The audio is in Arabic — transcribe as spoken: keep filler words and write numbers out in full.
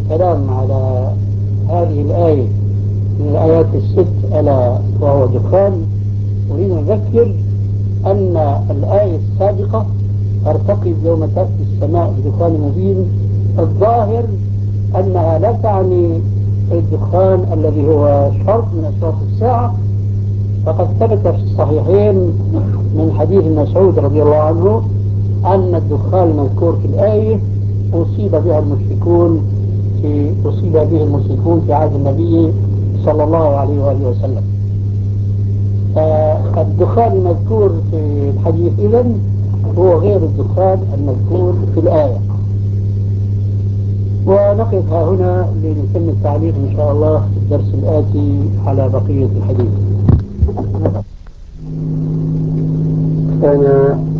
الكلام على هذه الآية من الآيات الست ألا وهو دخان، أريد أن أذكر أن الآية السابقة ترتقي يوم تأتي السماء بدخان مبين، الظاهر أنها لا تعني الدخان الذي هو شرط من أشراط الساعة، فقد ثبت في الصحيحين من حديث مسعود رضي الله عنه أن الدخان المذكور في الآية أصيب بها المشركون في أصيب به المشركون في عهد النبي صلى الله عليه وآله وسلم. فالدخان المذكور في الحديث إذن هو غير الدخان المذكور في الآية. ونقف هنا لنتم التعليق إن شاء الله في الدرس الآتي على بقية الحديث. أنا